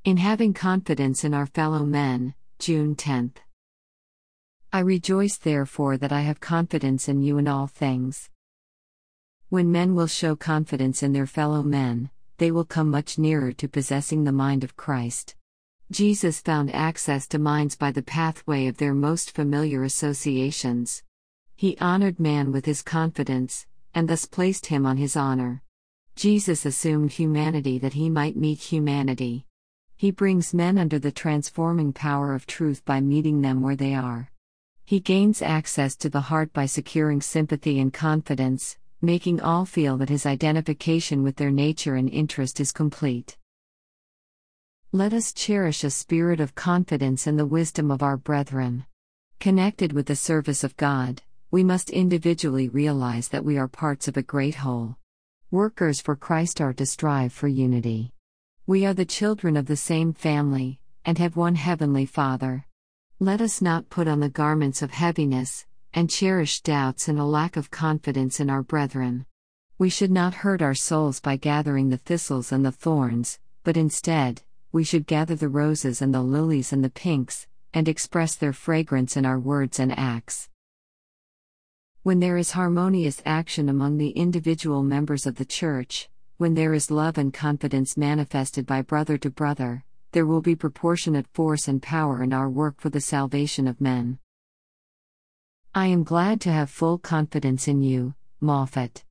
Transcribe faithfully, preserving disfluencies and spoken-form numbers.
In having confidence in our fellow men, June tenth. I rejoice therefore that I have confidence in you in all things. When men will show confidence in their fellow men, they will come much nearer to possessing the mind of Christ. Jesus found access to minds by the pathway of their most familiar associations. He honored man with his confidence, and thus placed him on his honor. Jesus assumed humanity that he might meet humanity. He brings men under the transforming power of truth by meeting them where they are. He gains access to the heart by securing sympathy and confidence, making all feel that his identification with their nature and interest is complete. Let us cherish a spirit of confidence in the wisdom of our brethren. Connected with the service of God, we must individually realize that we are parts of a great whole. Workers for Christ are to strive for unity. We are the children of the same family, and have one heavenly Father. Let us not put on the garments of heaviness, and cherish doubts and a lack of confidence in our brethren. We should not hurt our souls by gathering the thistles and the thorns, but instead, we should gather the roses and the lilies and the pinks, and express their fragrance in our words and acts. When there is harmonious action among the individual members of the Church, when there is love and confidence manifested by brother to brother, there will be proportionate force and power in our work for the salvation of men. I am glad to have full confidence in you, Moffat.